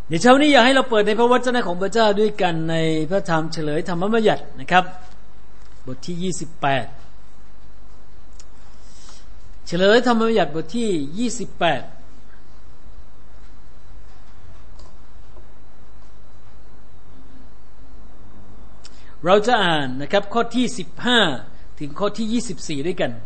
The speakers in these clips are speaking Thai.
เดี๋ยวเช้านี้อยากให้เราเปิดในพระวจนะของพระเจ้าด้วยกันในพระธรรมเฉลยธรรมบัญญัตินะครับบทที่28เฉลยธรรมบัญญัติบทที่28เราจะอ่านนะครับข้อที่15ถึงข้อที่24ด้วยกัน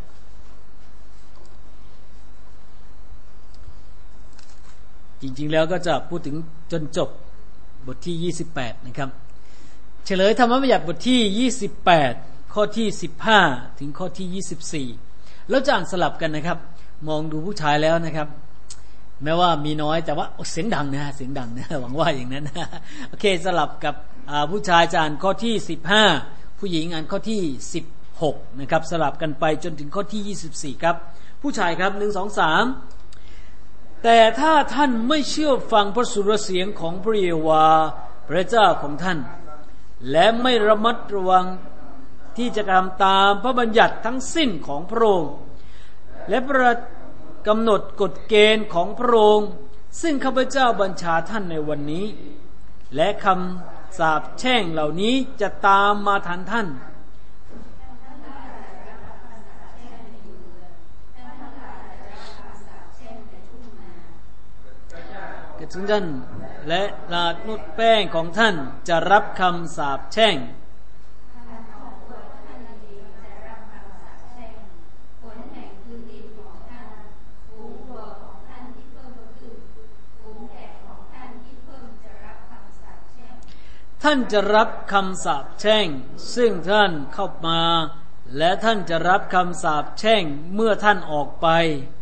จริงๆแล้วก็จะพูดถึงจนจบบทที่28นะครับเฉลยธรรมบัญญัติบทที่28ข้อที่15ถึงข้อที่24แล้วจะอ่านสลับกันนะครับมองดูผู้ชายแล้วนะครับแม้ว่ามีน้อยแต่ว่าเสียงดังนะเสียงดังนะหวังว่าอย่างนั้นนะโอเคสลับกับผู้ชายจะอ่านข้อที่15ผู้หญิงอ่านข้อที่16นะครับสลับกันไปจนถึงข้อที่24ครับผู้ชายครับ1 2 3แต่ถ้าท่านไม่เชื่อฟังพระสุรเสียงของพระเยโฮวาห์พระเจ้าของท่านและไม่ระมัดระวังที่จะทำตามพระบัญญัติทั้งสิ้นของพระองค์และประกำหนดกฎเกณฑ์ของพระองค์ซึ่งข้าพเจ้าบัญชาท่านในวันนี้และคำสาปแช่งเหล่านี้จะตามมาทันท่านถึงท่านและลาดนุดแป้งของท่านจะรับคำสาปแช่งท่านจะรับคำสาปแช่งซึ่งท่านเข้ามาและท่านจะรับคำสาปแช่งเมื่อท่านออกไป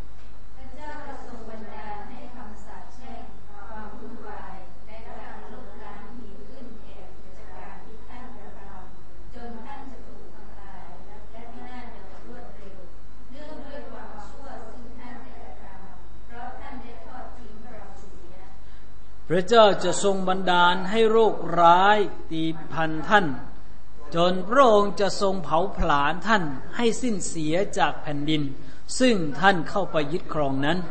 พระเจ้าจะทรงบันดาลให้โรคร้ายตีพันท่านจนพระองค์จะทรงเผาผลาญท่านให้สิ้นเสียจากแผ่นดินซึ่งท่านเข้าไปยึดครองนั้น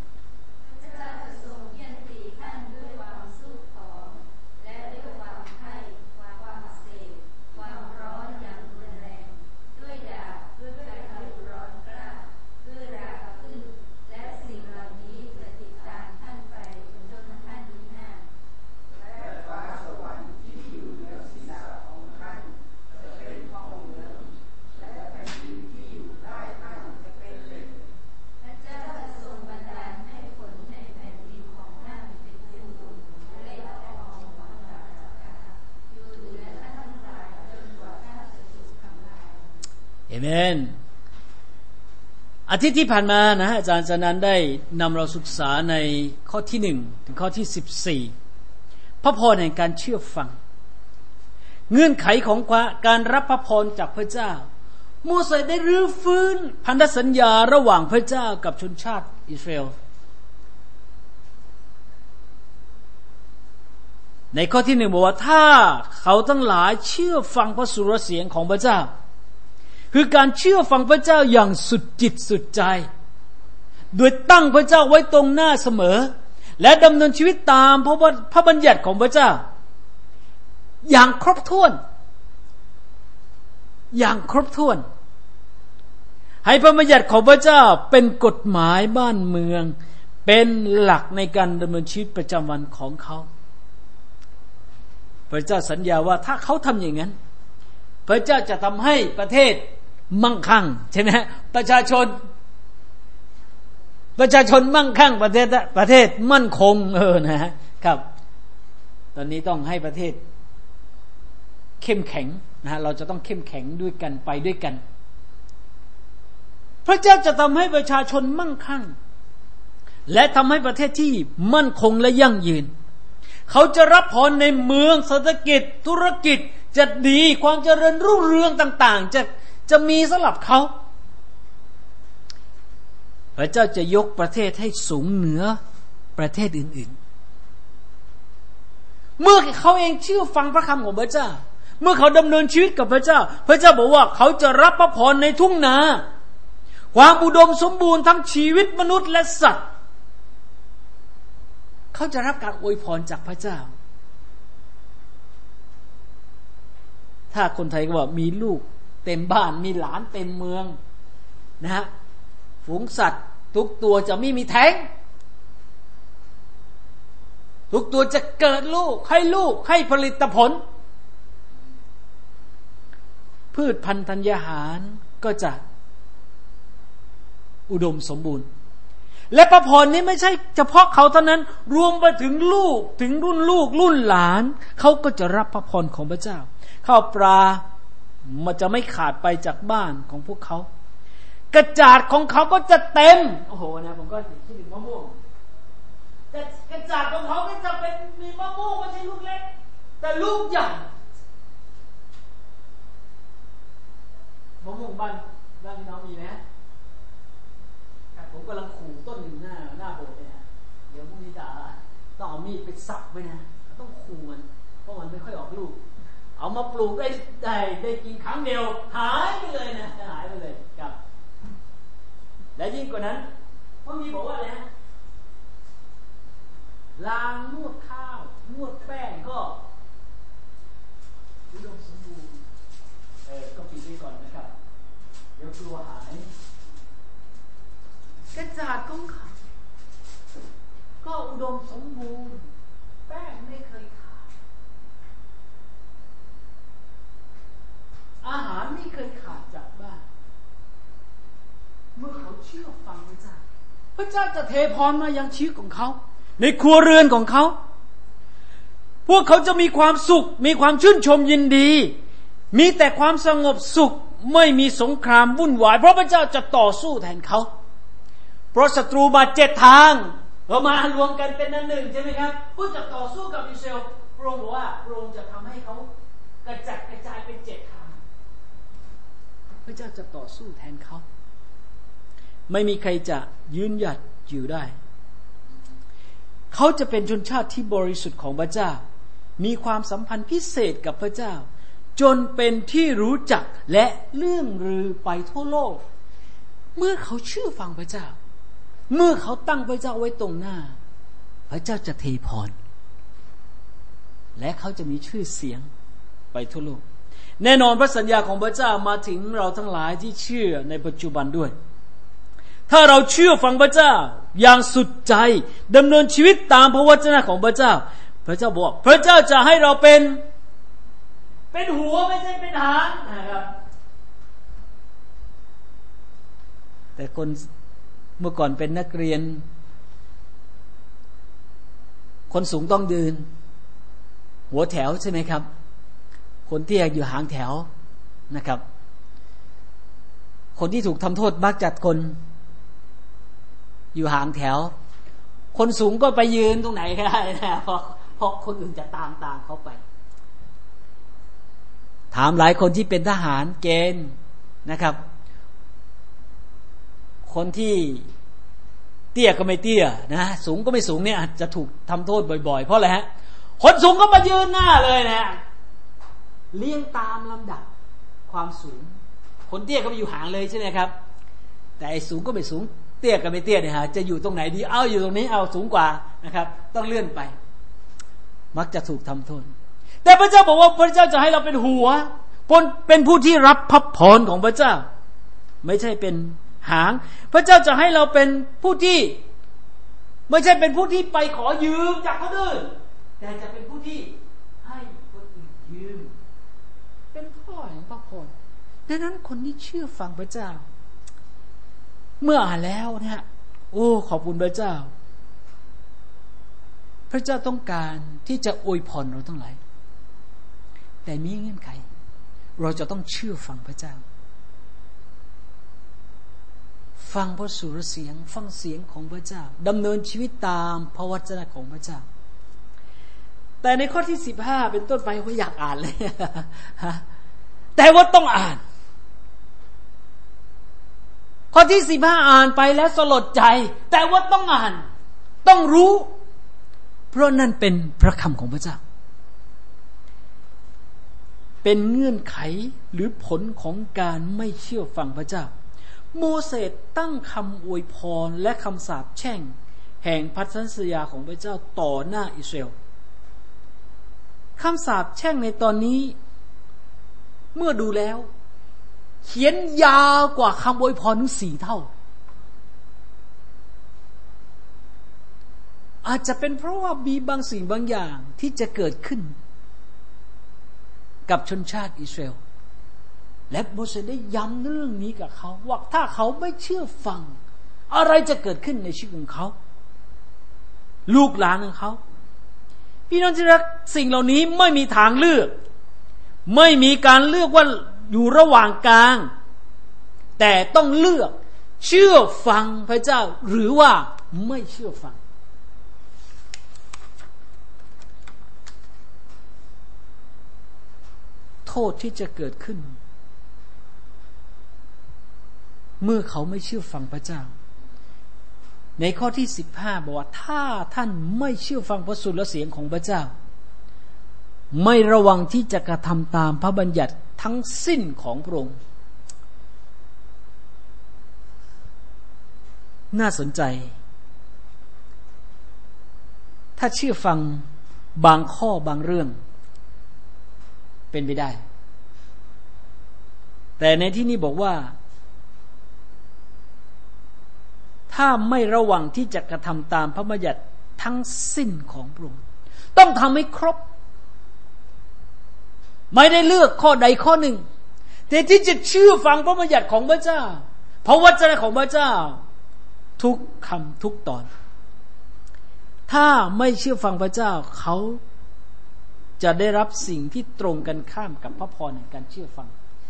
เอเมนอาทิตย์ที่ผ่านมานะอาจารย์สนันได้นำเราศึกษาในข้อที่1ถึงข้อที่14พระพรแห่งการเชื่อฟังเงื่อนไขของการรับพระพรจากพระเจ้าโมเสสได้รื้อฟื้นพันธสัญญาระหว่างพระเจ้ากับชนชาติอิสราเอลในข้อที่1บอกว่าถ้าเขาทั้งหลายเชื่อฟังพระสุรเสียงของพระเจ้าคือการเชื่อฟังพระเจ้าอย่างสุดจิตสุดใจโดยตั้งพระเจ้าไว้ตรงหน้าเสมอและดำเนินชีวิตตามพระบัญญัติของพระเจ้าอย่างครบถ้วนให้พระบัญญัติของพระเจ้าเป็นกฎหมายบ้านเมืองเป็นหลักในการดำเนินชีวิตประจำวันของเขาพระเจ้าสัญญาว่าถ้าเขาทำอย่างนั้นพระเจ้าจะทำให้ประเทศมั่งคั่งใช่ไหมประชาชนมั่งคั่งประเทศมั่นคงนะครับตอนนี้ต้องให้ประเทศเข้มแข็งนะเราจะต้องเข้มแข็งด้วยกันไปด้วยกันพระเจ้าจะทำให้ประชาชนมั่งคั่งและทำให้ประเทศที่มั่นคงและยั่งยืนเขาจะรับพรในเมืองเศรษฐกิจธุรกิจจะดีความเจริญรุ่งเรืองต่างๆจะมีสำหรับเขาพระเจ้าจะยกประเทศให้สูงเหนือประเทศอื่นๆเมื่อเขาเองเชื่อฟังพระคำของพระเจ้าเมื่อเขาดำเนินชีวิตกับพระเจ้าพระเจ้าบอกว่าเขาจะรับพระพรในทุ่งนาความอุดมสมบูรณ์ทั้งชีวิตมนุษย์และสัตว์เขาจะรับการอวยพรจากพระเจ้าถ้าคนไทยก็บอกมีลูกเต็มบ้านมีหลานเต็มเมืองนะฮะฝูงสัตว์ทุกตัวจะไม่มีแท้งทุกตัวจะเกิดลูกให้ผลิตผลพืชพันธุ์ธัญญาหารก็จะอุดมสมบูรณ์และพระพรนี้ไม่ใช่เฉพาะเขาเท่านั้นรวมไปถึงลูกถึงรุ่นลูกรุ่นหลานเขาก็จะรับพระพรของพระเจ้าข้าวปลามันจะไม่ขาดไปจากบ้านของพวกเขากระจาดของเขาก็จะเต็มโอ้โหนะผมก็คิดถึงมะม่วงกระจาดของเขาก็จะเป็นมีมะม่วงไม่ใช่ลูกเล็กแต่ลูกใหญ่มะม่วงบ้านพี่น้องมีไหมผมกำลังขู่ต้นหนึ่งหน้าโบสถ์เนี่ยเดี๋ยวพรุ่งนี้จะต้องเอามีดไปสับไว้นะต้องขู่มันเพราะมันไม่ค่อยออกลูกเอามาปลูกได้กินครั้งเดียวหายไปเลยนะหายไปเลยครับและยิ่งกว่านั้นพระมีบอกว่าอะไรนะลางนวดข้าวนวดแป้งก็อุดมสมบูรณ์ก็ปิดไว้ก่อนนะครับเดี๋ยวกลัวหายกระจาดของเขาก็อุดมสมบูรณ์แป้งไม่เคยขาดอาหารไม่เคยขาดจากบ้านเมื่อเขาเชื่อฟังพระเจ้าพระเจ้าจะเทพรมายังชีวิตของเขาในครัวเรือนของเขาพวกเขาจะมีความสุขมีความชื่นชมยินดีมีแต่ความสงบสุขไม่มีสงครามวุ่นวายเพราะพระเจ้าจะต่อสู้แทนเขาเพราะศัตรูมา7 ทางมารวมกันเป็นนั้นหนึ่งใช่ไหมครับผู้จะต่อสู้กับอิสราเอลพระองค์บอกว่าพระองค์จะทำให้เขากระจัดกระจายเป็น7 ทางพระเจ้าจะต่อสู้แทนเขาไม่มีใครจะยืนหยัดอยู่ได้เขาจะเป็นชนชาติที่บริสุทธิ์ของพระเจ้ามีความสัมพันธ์พิเศษกับพระเจ้าจนเป็นที่รู้จักและเลื่องลือไปทั่วโลกเมื่อเขาเชื่อฟังพระเจ้าเมื่อเขาตั้งพระเจ้าไว้ตรงหน้าพระเจ้าจะเทพรและเขาจะมีชื่อเสียงไปทั่วโลกแน่นอนพระสัญญาของพระเจ้ามาถึงเราทั้งหลายที่เชื่อในปัจจุบันด้วยถ้าเราเชื่อฟังพระเจ้าอย่างสุดใจดำเนินชีวิตตามพระวจนะของพระเจ้าพระเจ้าบอกพระเจ้าจะให้เราเป็นหัวไม่ใช่เป็นหางนะครับแต่คนเมื่อก่อนเป็นนักเรียนคนสูงต้องยืนหัวแถวใช่ไหมครับคนเตี้ยอยู่หางแถวนะครับคนที่ถูกทำโทษมักจัดคนอยู่หางแถวคนสูงก็ไปยืนตรงไหนก็ได้นะเพราะคนอื่นจะตามเขาไปถามหลายคนที่เป็นทหารเกณฑ์นะครับคนที่เตี้ยก็ไม่เตี้ยนะสูงก็ไม่สูงเนี่ยจะถูกทำโทษบ่อยๆเพราะอะไรฮะคนสูงก็มายืนหน้าเลยนะเลี้ยงตามลำดับความสูงคนเตี้ยก็ไปอยู่ห่างเลยใช่ไหมครับแต่ไอ้สูงก็ไม่สูงเตี้ยก็ไม่เตี้ยเนี่ยฮะจะอยู่ตรงไหนดีเอาอยู่ตรงนี้เอาสูงกว่านะครับต้องเลื่อนไปมักจะถูกทำโทษแต่พระเจ้าบอกว่าพระเจ้าจะให้เราเป็นหัวเป็นผู้ที่รับพระพรของพระเจ้าไม่ใช่เป็นหางพระเจ้าจะให้เราเป็นผู้ที่ไม่ใช่เป็นผู้ที่ไปขอยืมจากคนอื่นแต่จะเป็นผู้ที่ให้คนอื่นยืมเป็นพ่อแห่งพระพรดังนั้นคนที่เชื่อฟังพระเจ้าเมื่ออ่านแล้วเนี่ยโอ้ขอบคุณพระเจ้าพระเจ้าต้องการที่จะอวยพรเราทั้งหลายแต่มีเงื่อนไขเราจะต้องเชื่อฟังพระเจ้าฟังพระสุรเสียงฟังเสียงของพระเจ้าดำเนินชีวิตตามพระวจนะของพระเจ้าแต่ในข้อที่15เป็นต้นไปผมอยากอ่านเลย แต่ว่าต้องอ่านข้อที่15อ่านไปแล้วสลดใจแต่ว่าต้องอ่านต้องรู้เพราะนั่นเป็นพระคำของพระเจ้าเป็นเงื่อนไขหรือผลของการไม่เชื่อฟังพระเจ้าโมเสสตั้งคำอวยพรและคำสาปแช่งแห่งพันธสัญญาของพระเจ้าต่อหน้าอิสราเอลคำสาปแช่งในตอนนี้เมื่อดูแล้วเขียนยาวกว่าคำอวยพรถึง4 เท่าอาจจะเป็นเพราะว่ามีบางสิ่งบางอย่างที่จะเกิดขึ้นกับชนชาติอิสราเอลและโมเสสได้ย้ำเรื่องนี้กับเขาว่าถ้าเขาไม่เชื่อฟังอะไรจะเกิดขึ้นในชีวิตของเขาลูกหลานของเขาพี่น้องที่รักสิ่งเหล่านี้ไม่มีทางเลือกไม่มีการเลือกว่าอยู่ระหว่างกลางแต่ต้องเลือกเชื่อฟังพระเจ้าหรือว่าไม่เชื่อฟังโทษที่จะเกิดขึ้นเมื่อเขาไม่เชื่อฟังพระเจ้าในข้อที่15บอกว่าถ้าท่านไม่เชื่อฟังพระสุรเสียงของพระเจ้าไม่ระวังที่จะกระทำตามพระบัญญัติทั้งสิ้นของพระองค์น่าสนใจถ้าเชื่อฟังบางข้อบางเรื่องเป็นไปได้แต่ในที่นี้บอกว่าถ้าไม่ระวังที่จะกระทำตามพระบัญญัติทั้งสิ้นของพระองค์ต้องทำให้ครบไม่ได้เลือกข้อใดข้อหนึ่งแต่ที่จะเชื่อฟังพระบัญญัติของพระเจ้าเพราะวจนะของพระเจ้าทุกคำทุกตอนถ้าไม่เชื่อฟังพระเจ้าเขาจะได้รับสิ่งที่ตรงกันข้ามกับพระพรในการเชื่อฟัง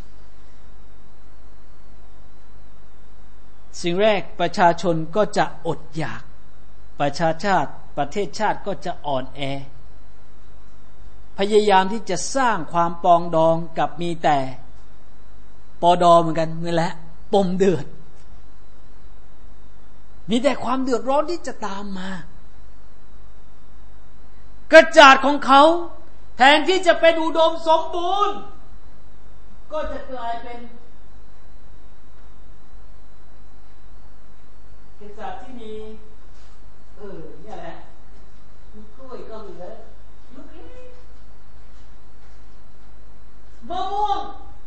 สิ่งแรกประชาชนก็จะอดอยากประเทศชาติก็จะอ่อนแอพยายามที่จะสร้างความปองดองกับมีแต่ปอดอเหมือนกันนั่นแหละปมเดือดมีแต่ความเดือดร้อนที่จะตามมากระจาดของเขาแทนที่จะเป็นอุดมสมบูรณ์ก็จะกลายเป็นกระจาดที่มีเนี่ยแหละกล้วยก็เหลือลูกเล็กมะม่วง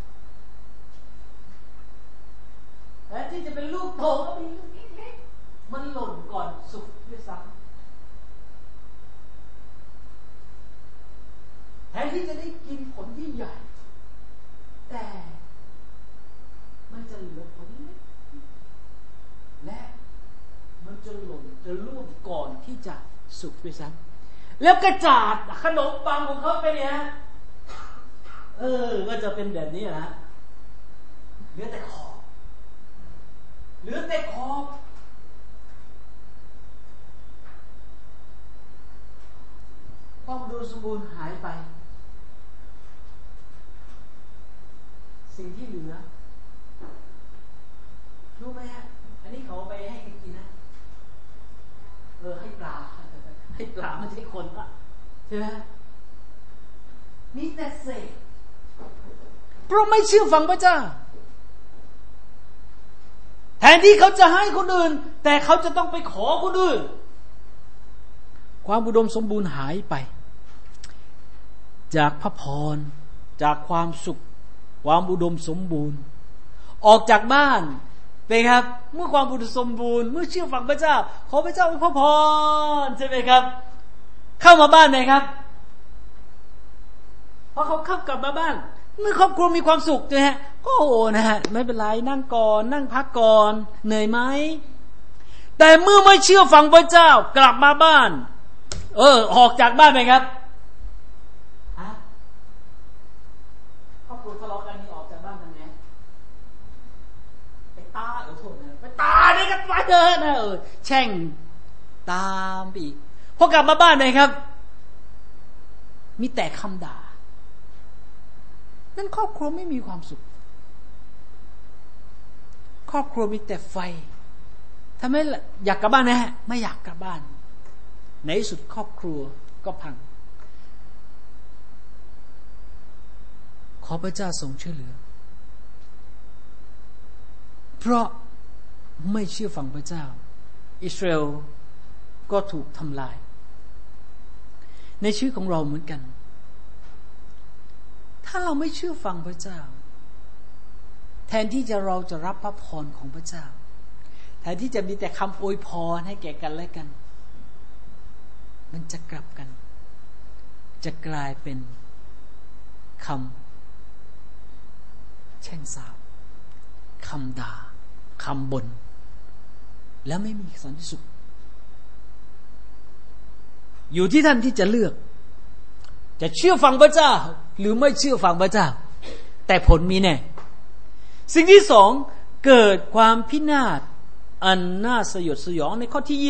แทนที่จะเป็นลูกโตก็มีลูกเล็กมันหล่นก่อนสุกด้วยซ้ำแทนที่จะได้กินผลที่ใหญ่แต่มันจะเหลือผลเล็กและมันจะหล่นจะร่วงก่อนที่จะสุกด้วยซ้ำแล้วกระจาดขนมปังของเขาเป็นเนี่ยก็จะเป็นแบบนี้นะเหลือแต่ขอบความอุดมสมบูรณ์หายไปสิ่งที่เหลือรู้ไหมฮะอันนี้เขาไปให้กินนะให้ปลาไม่ใช่คนละใช่ไหมมีแต่เศษเพราะไม่เชื่อฟังพระเจ้าแทนที่เขาจะให้คนอื่นแต่เขาจะต้องไปขอคนอื่นความอุดมสมบูรณ์หายไปจากพระพรจากความสุขความอุดมสมบูรณ์ออกจากบ้านไปครับเมื่อความอุดมสมบูรณ์เมื่อเชื่อฟังพระเจ้าขอพระเจ้าเป็นพระพรใช่ไหมครับเข้ามาบ้านไหนครับพอเขาเข้ากลับมาบ้านเมื่อครอบครัวมีความสุขใช่ไหมฮะก็นะฮะไม่เป็นไรนั่งก่อนนั่งพักก่อนเหนื่อยไหมแต่เมื่อไม่เชื่อฟังพระเจ้ากลับมาบ้านออกจากบ้านไหมครับครอบครัวทะเลาะกันนี่ออกจากบ้านทำไงไปตาโทษนะไปตาเนี่ยกันไปเถอะนะแช่งตามไปอีกพอกลับมาบ้านไหมครับมีแต่คำด่านั่นครอบครัวไม่มีความสุขครอบครัวมีแต่ไฟทำไมอยากกลับบ้านนะฮะไม่อยากกลับบ้านในที่สุดครอบครัวก็พังขอพระเจ้าทรงช่วยเหลือเพราะไม่เชื่อฟังพระเจ้าอิสราเอลก็ถูกทำลายในชีวิตของเราเหมือนกันถ้าเราไม่เชื่อฟังพระเจ้าแทนที่เราจะรับพระพรของพระเจ้าแทนที่จะมีแต่คำอวยพรให้แก่กันและกันมันจะกลับกันจะกลายเป็นคำแช่งสาปคำด่าคำบ่นแล้วไม่มีสันติสุขอยู่ที่ท่านที่จะเลือกจะเชื่อฟังพระเจ้าหรือไม่เชื่อฟังพระเจ้าแต่ผลมีแน่สิ่งที่สองเกิดความพินาศอันน่าสยดสยองในข้อที่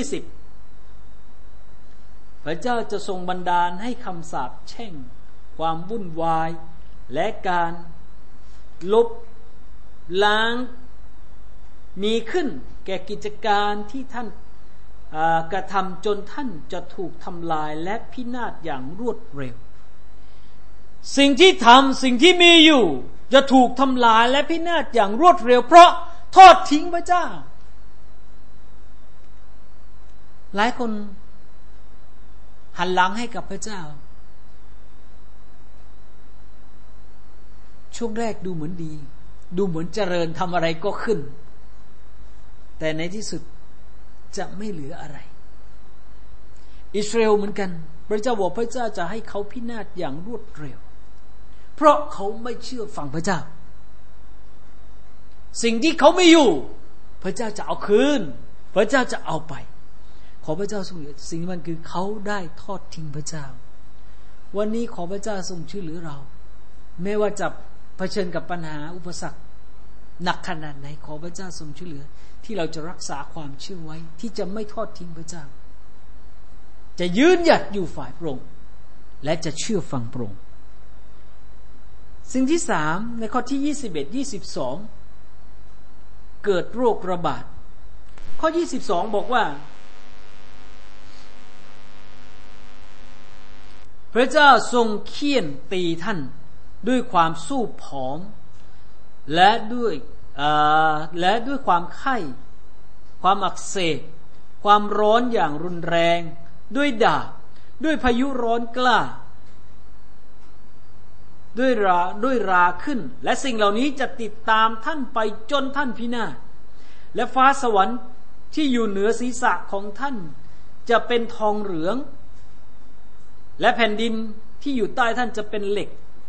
20พระเจ้าจะทรงบันดาลให้คำสาปแช่งความวุ่นวายและการลบล้างมีขึ้นแก่กิจการที่ท่านกระทำจนท่านจะถูกทำลายและพินาศอย่างรวดเร็วสิ่งที่ทำสิ่งที่มีอยู่จะถูกทำลายและพินาศอย่างรวดเร็วเพราะทอดทิ้งพระเจ้าหลายคนหันหลังให้กับพระเจ้าช่วงแรกดูเหมือนดีดูเหมือนเจริญทำอะไรก็ขึ้นแต่ในที่สุดจะไม่เหลืออะไรอิสราเอลเหมือนกันพระเจ้าบอกพระเจ้าจะให้เขาพินาศอย่างรวดเร็วเพราะเขาไม่เชื่อฟังพระเจ้าสิ่งที่เขาไม่อยู่พระเจ้าจะเอาคืนพระเจ้าจะเอาไปขอพระเจ้าทรงสิ่งที่มันคือเขาได้ทอดทิ้งพระเจ้าวันนี้ขอพระเจ้าทรงช่วยเหลือเราไม่ว่าจะเผชิญกับปัญหาอุปสรรคหนักขนาดไหนขอพระเจ้าทรงช่วยเหลือที่เราจะรักษาความเชื่อไว้ที่จะไม่ทอดทิ้งพระเจ้าจะยืนหยัดอยู่ฝ่ายพระองค์และจะเชื่อฟังพระองค์สิ่งที่สามในข้อที่21-22เกิดโรคระบาดข้อ22บอกว่าพระเจ้าทรงเฆี่ยนตีท่านด้วยความสู้ผอมและด้วยความไข้ความอักเสบความร้อนอย่างรุนแรงด้วยดาบด้วยพายุร้อนกล้าด้วยราขึ้นและสิ่งเหล่านี้จะติดตามท่านไปจนท่านพินาศและฟ้าสวรรค์ที่อยู่เหนือศีรษะของท่านจะเป็นทองเหลืองและแผ่นดินที่อยู่ใต้ท่านจะเป็นเหล็ก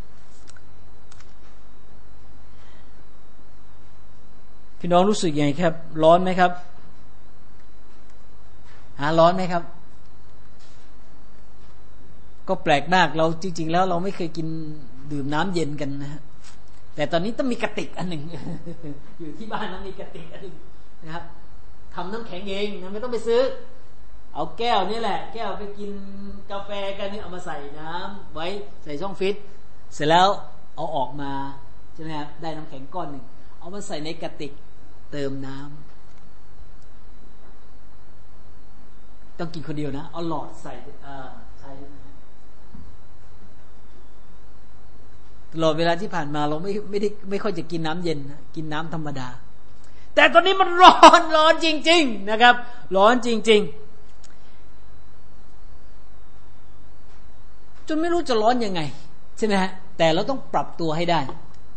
พี่น้องรู้สึกยังไงครับร้อนไหมครับร้อนไหมครับก็แปลกมากเราจริงๆแล้วเราไม่เคยกินดื่มน้ำเย็นกันนะฮะแต่ตอนนี้ต้องมีกระติกอันหนึ่ง อยู่ที่บ้านต้องมีกระติกอันหนึ่งนะครับทำน้ำแข็งเองนะไม่ต้องไปซื้อเอาแก้วนี่แหละแก้วไปกินกาแฟกันนี่เอามาใส่น้ำไว้ใส่ช่องฟิตเสร็จแล้วเอาออกมาใช่ไหมครับได้น้ำแข็งก้อนหนึ่งเอามาใส่ในกระติกเติมน้ำต้องกินคนเดียวนะเอาหลอดใส่ใช้ตลอดเวลาที่ผ่านมาเราไม่ค่อยจะกินน้ำเย็นนะกินน้ำธรรมดาแต่ตอนนี้มันร้อนจริงๆนะครับร้อนจริงๆจนไม่รู้จะร้อนยังไงใช่ไหมฮะแต่เราต้องปรับตัวให้ได้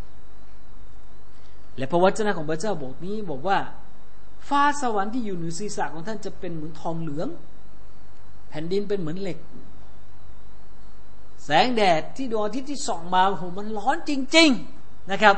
และพระวจนะของพระเจ้าบอกว่าฟ้าสวรรค์ที่อยู่เหนือศีรษะของท่านจะเป็นเหมือนทองเหลืองแผ่นดินเป็นเหมือนเหล็กแสงแดดที่ดวงอาทิตย์ที่ส่องมาโอ้โหมันร้อนจริงๆนะครับ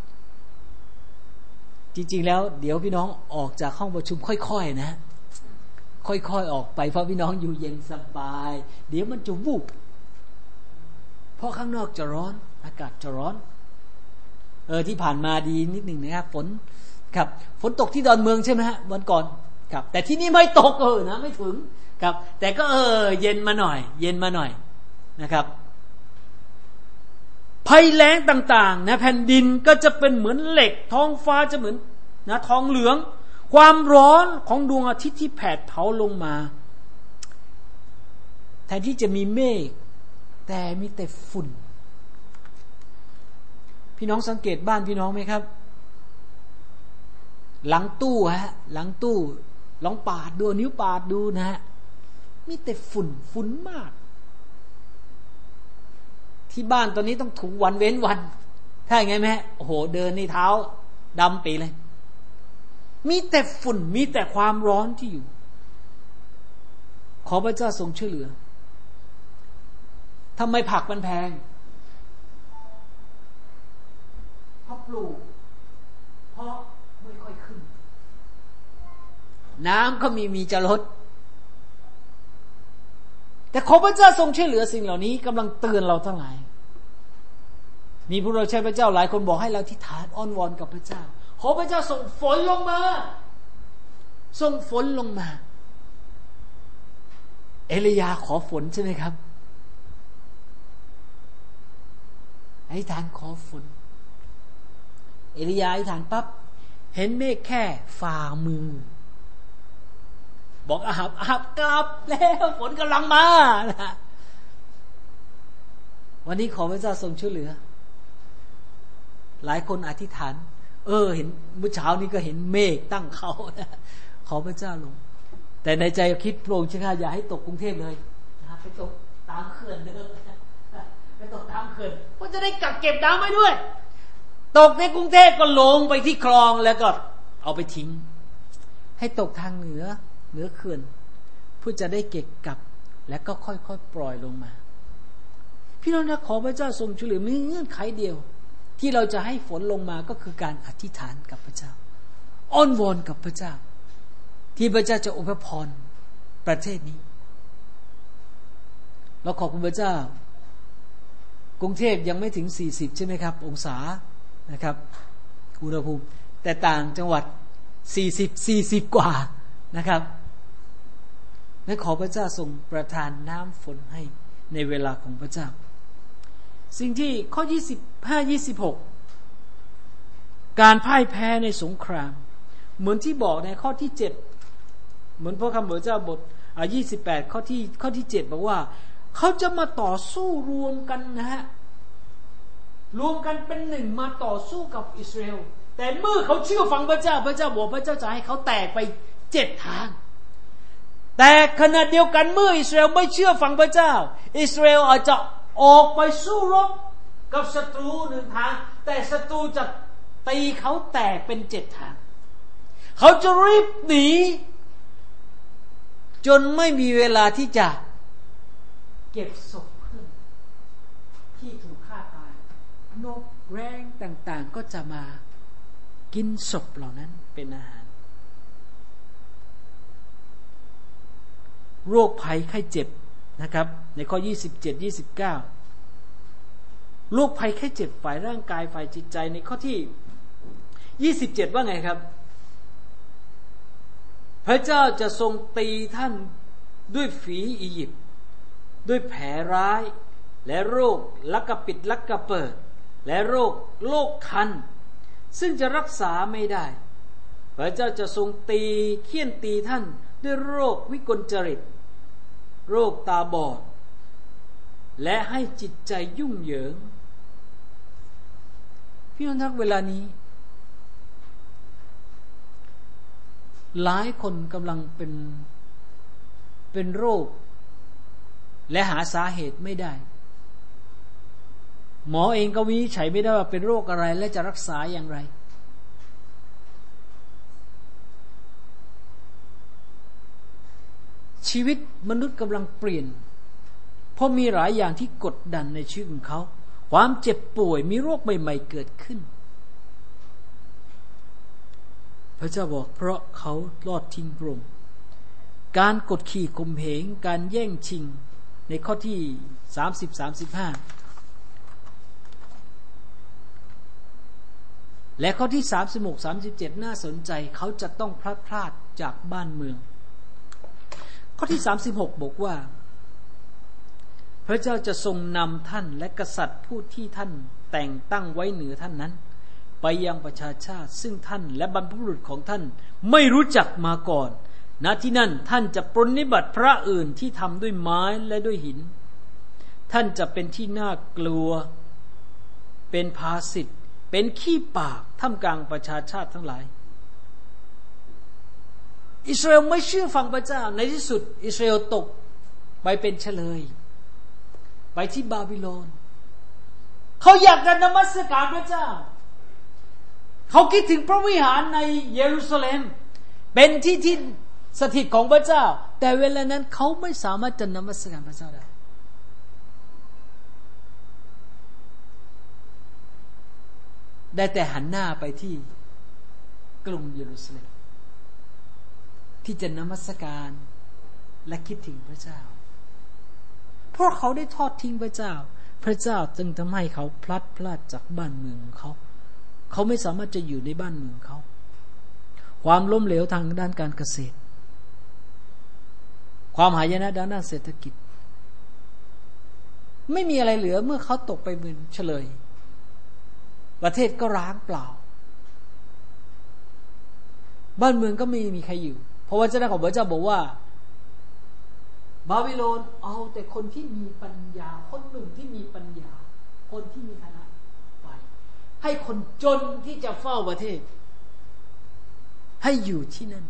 จริงๆแล้วเดี๋ยวพี่น้องออกจากห้องประชุมค่อยๆนะค่อยๆออกไปเพราะพี่น้องอยู่เย็นสบายเดี๋ยวมันจะวูบเพราะข้างนอกจะร้อนอากาศจะร้อนที่ผ่านมาดีนิดหนึ่งนะครับฝนตกที่ดอนเมืองใช่ไหมฮะวันก่อนครับแต่ที่นี่ไม่ตกนะไม่ถึงครับแต่ก็เย็นมาหน่อยนะครับภัยแล้งต่างๆนะแผ่นดินก็จะเป็นเหมือนเหล็กท้องฟ้าจะเหมือนนะทองเหลืองความร้อนของดวงอาทิตย์ที่แผดเผาลงมาแทนที่จะมีเมฆแต่มีแต่ฝุ่นพี่น้องสังเกตบ้านพี่น้องไหมครับหลังตู้ลองปาดดูนิ้วปาดดูนะฮะมีแต่ฝุ่นมากที่บ้านตอนนี้ต้องถูวันเว้นวันถ้าอย่างไงแม่โอ้โหเดินในเท้าดำปีเลยมีแต่ฝุ่นมีแต่ความร้อนที่อยู่ขอพระเจ้าทรงช่วยเหลือทำไมผักมันแพงเพราะปลูกเพราะไม่ค่อยขึ้นน้ำก็มีจะลดแต่ขอพระเจ้าทรงช่วยเหลือสิ่งเหล่านี้กำลังเตือนเราทั้งหลายมีผู้รับใช้พระเจ้าหลายคนบอกให้เราอธิษฐานอ้อนวอนกับพระเจ้าขอพระเจ้าส่งฝนลงมาส่งฝนลงมาเอลียาขอฝนใช่ไหมครับอธิษฐานขอฝนเอลียาอธิษฐานปั๊บเห็นเมฆแค่ฝ่ามือบอกอาหับกลับแล้วฝนกำลังมานะวันนี้ขอพระเจ้าทรงช่วยเหลือหลายคนอธิษฐานเห็นเมื่อเช้านี้ก็เห็นเมฆตั้งเขานะขอพระเจ้าลงแต่ในใจคิดโปร่งชิงอย่าให้ตกกรุงเทพเลยนะไปตกตามเขื่อนเดิมไปตกตามเขื่อนก็จะได้กักเก็บน้ำไว้ด้วยตกในกรุงเทพก็ลงไปที่คลองแล้วก็เอาไปทิ้งให้ตกทางเหนือเขื่อนเพื่อจะได้เก็บกลับแล้วก็ค่อยๆปล่อยลงมาพี่น้องนะขอพระเจ้าทรงช่วยเหลือมีเงื่อนไขเดียวที่เราจะให้ฝนลงมาก็คือการอธิษฐานกับพระเจ้าอ้อนวอนกับพระเจ้าที่พระเจ้าจะอวยพรประเทศนี้เราขอบคุณพระเจ้ากรุงเทพยังไม่ถึง40ใช่ไหมครับองศานะครับอุณหภูมิแต่ต่างจังหวัด40กว่านะครับและขอพระเจ้าทรงประทานน้ำฝนให้ในเวลาของพระเจ้าสิ่งที่ข้อ25-26การพ่ายแพ้ในสงครามเหมือนที่บอกในข้อที่7เหมือนพระคำพระเจ้าบท28ข้อที่7บอกว่าเขาจะมาต่อสู้รวมกันนะฮะรวมกันเป็นหนึ่งมาต่อสู้กับอิสราเอลแต่เมื่อเขาเชื่อฟังพระเจ้าพระเจ้าบอกพระเจ้าจะให้เขาแตกไป7ทางแต่ขณะเดียวกันเมื่ออิสราเอลไม่เชื่อฟังพระเจ้าอิสราเอลอาจจะออกไปสู้รบกับศัตรูหนึ่งทางแต่ศัตรูจะตีเขาแตกเป็น7ทางเขาจะรีบหนีจนไม่มีเวลาที่จะเก็บศพเพื่อนที่ถูกฆ่าตายนกแร้งต่างๆก็จะมากินศพเหล่านั้นเป็นอาหารโรคภัยไข้เจ็บนะครับในข้อ27-29โรคภัยไข้เจ็บฝ่ายร่างกายฝ่ายจิตใจในข้อที่27ว่าไงครับพระเจ้าจะทรงตีท่านด้วยฝีอียิปต์ด้วยแผลร้ายและโรคลักกะปิดลักกะเปิดและโรคคันซึ่งจะรักษาไม่ได้พระเจ้าจะทรงเฆี่ยนตีท่านด้วยโรควิกลจริตโรคตาบอดและให้จิตใจยุ่งเหยิงพี่น้องทักเวลานี้หลายคนกำลังเป็นโรคและหาสาเหตุไม่ได้หมอเองก็วินิจฉัยไม่ได้ว่าเป็นโรคอะไรและจะรักษาอย่างไรชีวิตมนุษย์กำลังเปลี่ยนเพราะมีหลายอย่างที่กดดันในชีวิตของเขาความเจ็บป่วยมีโรคใหม่ๆเกิดขึ้นพระเจ้าบอกเพราะเขาทอดทิ้งพระองค์การกดขี่ข่มเหงการแย่งชิงในข้อที่30-35และข้อที่36-37น่าสนใจเขาจะต้องพลัดพรากจากบ้านเมืองข้อที่36บอกว่าพระเจ้าจะทรงนำท่านและกษัตริย์ผู้ที่ท่านแต่งตั้งไว้เหนือท่านนั้นไปยังประชาชาติซึ่งท่านและบรรพบุรุษของท่านไม่รู้จักมาก่อนณที่นั่นท่านจะปรนนิบัติพระอื่นที่ทำด้วยไม้และด้วยหินท่านจะเป็นที่น่ากลัวเป็นภาสิทธิ์เป็นขี้ปากท่ามกลางประชาชาติทั้งหลายอิสราเอลไม่เชื่อฟังพระเจ้าในที่สุดอิสราเอลตกไปเป็นเฉลยไปที่บาบิโลนเขาอยากจะนมัสการพระเจ้าเขาคิดถึงพระวิหารในเยรูซาเล็มเป็นที่สถิตของพระเจ้าแต่เวลานั้นเขาไม่สามารถจะนมัสการพระเจ้าได้แต่หันหน้าไปที่กรุงเยรูซาเล็มที่จะนมัสการและคิดถึงพระเจ้าเพราะเขาได้ทอดทิ้งพระเจ้าพระเจ้าจึงทำให้เขาพลัดพรากจากบ้านเมืองของเขาไม่สามารถจะอยู่ในบ้านเมืองเขาความล้มเหลวทางด้านการเกษตรความหายนะด้านเศรษฐกิจไม่มีอะไรเหลือเมื่อเขาตกไปเมืองเฉลยประเทศก็ร้างเปล่าบ้านเมืองก็ไม่มีใครอยู่เพราะว่าเจ้าของพระเจ้าบอกว่าบาบิโลนเอาแต่คนที่มีปัญญาคนหนึ่งที่มีปัญญาคนที่มีฐานะไปให้คนจนที่จะเฝ้าประเทศให้อยู่ที่นั่น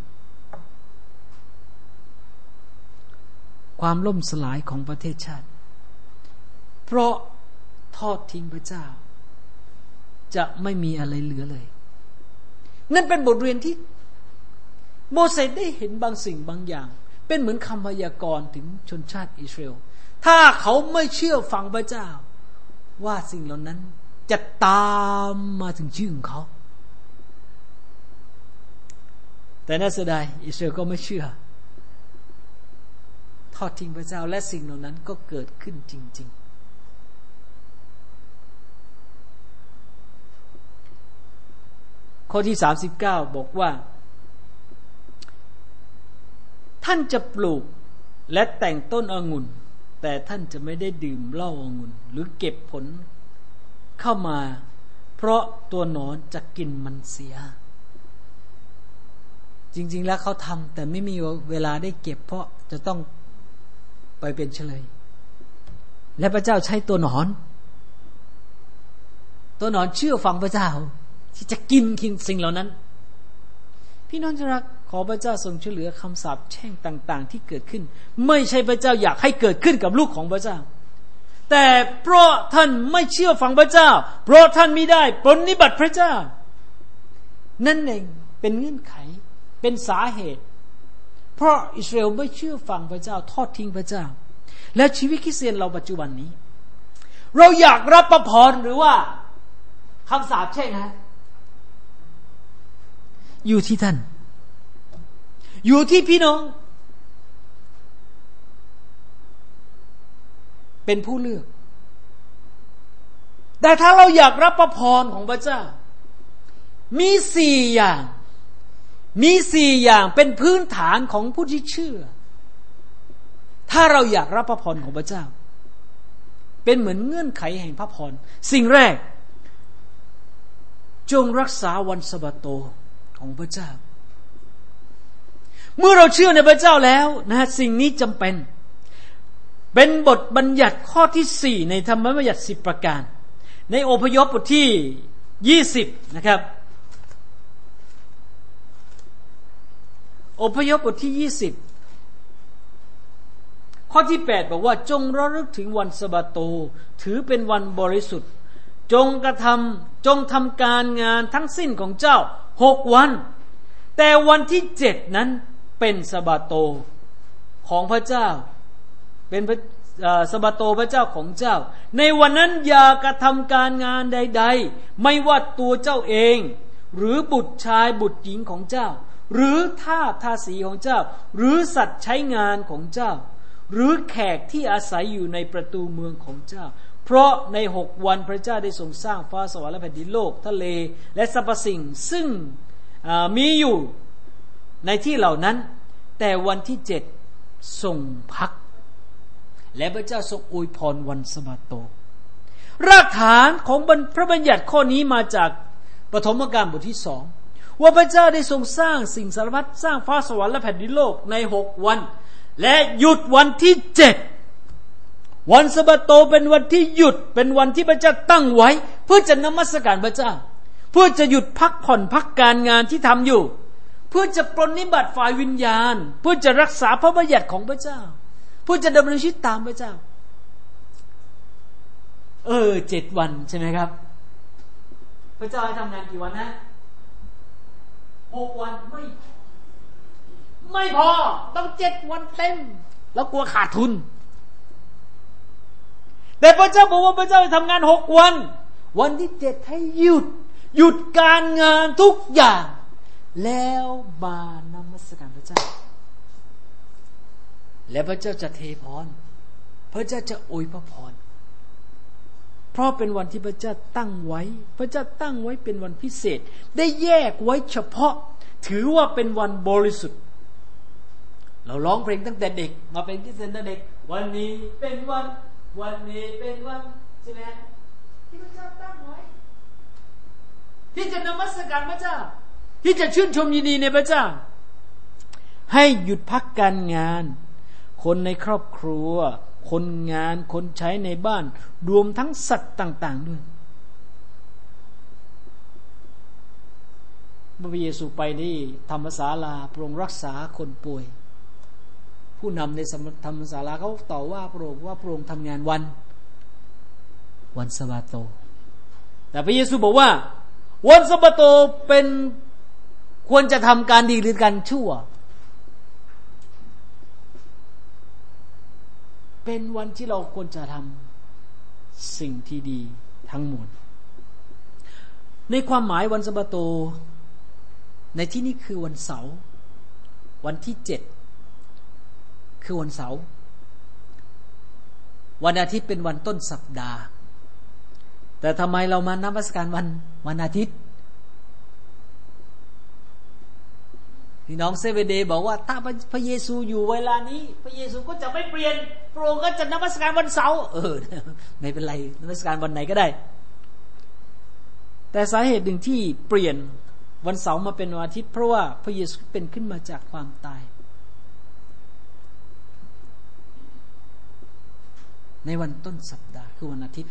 ความล่มสลายของประเทศชาติเพราะทอดทิ้งพระเจ้าจะไม่มีอะไรเหลือเลยนั่นเป็นบทเรียนที่โมเสสได้เห็นบางสิ่งบางอย่างเป็นเหมือนคำพยากรณ์ถึงชนชาติอิสราเอลถ้าเขาไม่เชื่อฟังพระเจ้าว่าสิ่งเหล่านั้นจะตามมาถึงชื่อของเขาแต่น่าเสียดายอิสราเอลก็ไม่เชื่อทอดทิ้งพระเจ้าและสิ่งเหล่านั้นก็เกิดขึ้นจริงๆข้อที่39บอกว่าท่านจะปลูกและแต่งต้นองุ่นแต่ท่านจะไม่ได้ดื่มเหล้าองุ่นหรือเก็บผลเข้ามาเพราะตัวหนอนจะกินมันเสียจริงๆแล้วเขาทำแต่ไม่มีเวลาได้เก็บเพราะจะต้องไปเป็นเฉลยและพระเจ้าใช้ตัวหนอนเชื่อฟังพระเจ้าที่จะกินสิ่งเหล่านั้นพี่น้องที่รักขอพระเจ้าทรงช่วยเหลือคำสาปแช่งต่างๆที่เกิดขึ้นไม่ใช่พระเจ้าอยากให้เกิดขึ้นกับลูกของพระเจ้าแต่เพราะท่านไม่เชื่อฟังพระเจ้าเพราะท่านไม่ได้ปฏิบัติพระเจ้านั่นเองเป็นเงื่อนไขเป็นสาเหตุเพราะอิสราเอลไม่เชื่อฟังพระเจ้าทอดทิ้งพระเจ้าและชีวิตคริสเตียนเราปัจจุบันนี้เราอยากรับพระพรหรือว่าคำสาปแช่งฮะอยู่ที่ท่านอยู่ที่พี่น้องเป็นผู้เลือกแต่ถ้าเราอยากรับพระพรของพระเจ้ามี4 อย่างเป็นพื้นฐานของผู้ที่เชื่อถ้าเราอยากรับพระพรของพระเจ้าเป็นเหมือนเงื่อนไขแห่งพระพรสิ่งแรกจงรักษาวันสะบาโตของพระเจ้าเมื่อเราเชื่อในพระเจ้าแล้วนะสิ่งนี้จำเป็นบทบัญญัติข้อที่4ในธรรมบัญญัติ10ประการในอพยพบทที่20นะครับอพยพบทที่20ข้อที่8บอกว่าจงระลึกถึงวันสะบาโตถือเป็นวันบริสุทธิ์จงทำการงานทั้งสิ้นของเจ้า6 วันแต่วันที่7นั้นเป็นสะบาโตของพระเจ้าเป็นสะบาโตพระเจ้าของเจ้าในวันนั้นอย่ากระทำการงานใดๆไม่ว่าตัวเจ้าเองหรือบุตรชายบุตรหญิงของเจ้าหรือทาสีของเจ้าหรือสัตว์ใช้งานของเจ้าหรือแขกที่อาศัยอยู่ในประตูเมืองของเจ้าเพราะใน6 วันพระเจ้าได้ทรงสร้างฟ้าสวรรค์และแผ่นดินโลกทะเลและสรรพสิ่งซึ่งมีอยู่ในที่เหล่านั้นแต่วันที่7ทรงพักและพระเจ้าทรงอวยพรวันสะบาโตรากฐานของพระบัญญัติข้อนี้มาจากปฐมกาลบทที่2ว่าพระเจ้าได้ทรงสร้างสิ่งสารพัดสร้างฟ้าสวรรค์และแผ่นดินโลกใน6 วันและหยุดวันที่7วันสะบาโตเป็นวันที่หยุดเป็นวันที่พระเจ้าตั้งไว้เพื่อจะนมัสการพระเจ้าเพื่อจะหยุดพักผ่อนพักการงานที่ทำอยู่เพื่อจะปรนนิบัติฝ่ายวิญญาณเพื่อจะรักษาพระบัญญัติของพระเจ้าผู้จะดำเนินชีวิตตามพระเจ้า7 วันใช่ไหมครับพระเจ้าให้ทำงานกี่วันนะ6 วันไม่พอต้อง7 วันเต็มแล้วกลัวขาดทุนแต่พระเจ้าบอกว่าพระเจ้าให้ทำงาน6 วันวันที่7ให้หยุดการงานทุกอย่างแล้วมานมัสการพระเจ้าและพระเจ้าจะเทพรพระเจ้าจะอวยพระพรเพราะเป็นวันที่พระเจ้าตั้งไว้พระเจ้าตั้งไว้เป็นวันพิเศษได้แยกไว้เฉพาะถือว่าเป็นวันบริสุทธิ์เราร้องเพลงตั้งแต่เด็กมาเป็นคริสเตียนตั้งแต่เด็กวันนี้เป็นวันนี้เป็นวันใช่ไหมที่พระเจ้าตั้งไว้ที่จะนมัสการพระเจ้าที่จะชื่นชมยินดีในพระเจ้าให้หยุดพักการงานคนในครอบครัวคนงานคนใช้ในบ้านรวมทั้งสัตว์ต่างๆด้วยพระเยซูไปที่ธรรมศาลาพระองค์รักษาคนป่วยผู้นำในธรรมศาลาเขาต่อว่าพระองค์ว่าพระองค์ทำงานวันสะบาโตแต่พระเยซูบอกว่าวันสะบาโตเป็นควรจะทำการดีหรือการชั่วเป็นวันที่เราควรจะทำสิ่งที่ดีทั้งหมดในความหมายวันสะบาโตในที่นี้คือวันเสาร์วันที่7คือวันเสาร์วันอาทิตย์เป็นวันต้นสัปดาห์แต่ทำไมเรามานมัสการวันอาทิตย์พี่น้องเซเวเดย์บอกว่าถ้าพระเยซูอยู่เวลานี้พระเยซูก็จะไม่เปลี่ยนพระองค์ก็จะนมัสการวันเสาร์ไม่เป็นไรนมัสการวันไหนก็ได้แต่สาเหตุหนึ่งที่เปลี่ยนวันเสาร์มาเป็นวันอาทิตย์เพราะว่าพระเยซูเป็นขึ้นมาจากความตายในวันต้นสัปดาห์คือวันอาทิตย์